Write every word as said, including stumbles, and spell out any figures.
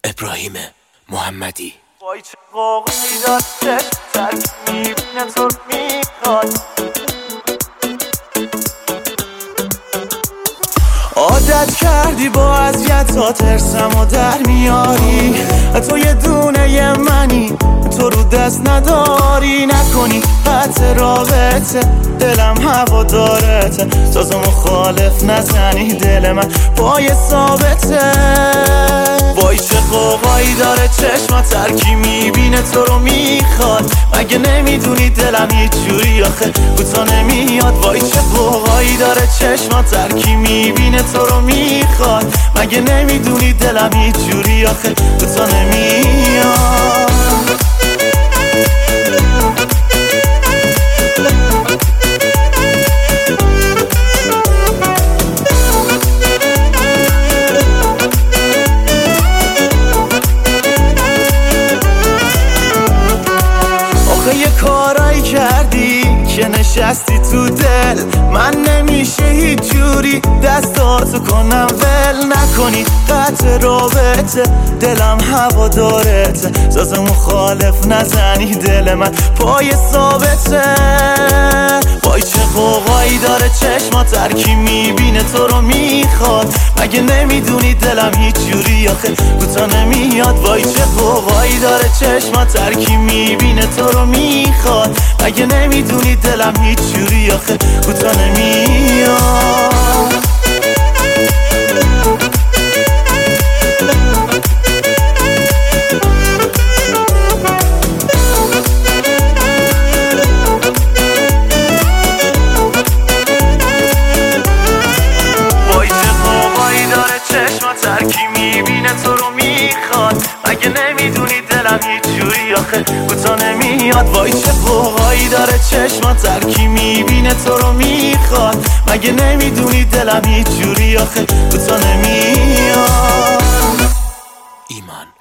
ابراهیم محمدی. وای چه قوقی داره ترک میبینه تو میخواد، عادت کردی با اذیتات ترسم و در میاری، تو یه دونه یه منی تو رو دست نداری، نکنی قطع رابطه دلم هوا دارته، ساز مخالف نزنی دل من پای ثابته. وای چه قوقایی داره چشمات ترکی میبینه تو رو میخواد، مگه نمیدونی دلم هیچ جوری آخه کوتا نمیاد. وای چه قوقایی داره چشمات ترکی میبینه تو رو میخواد، مگه نمیدونی دلم هیچ جوری آخه کوتا نمیاد. یه کارایی کردی که نشستی تو دل من، نمیشه هیچ جوری دستاتو کنم ول، نکنی قطع رابطه دلم هوا دارته، ساز مخالف نزنی دل من پای ثابته. وای چه قوقایی داره چشمات ترکی میبینه تو رو میخواد، مگه نمیدونی دلم هیچ جوری آخه کوتا نمیاد. وای چه قوقایی داره چشمات ترکی میبینه تو رو میخواد، مگه نمیدونی دلم هیچ جوری آخه کوتا نمیاد. ترکی میبینه تو رو میخواد، مگه نمیدونی دلم هیچ جوری آخه کوتا نمیاد. وای چه قوقایی داره چشمات ترکی میبینه تو رو میخواد، مگه نمیدونی دلم هیچ جوری آخه کوتا نمیاد. ایمان.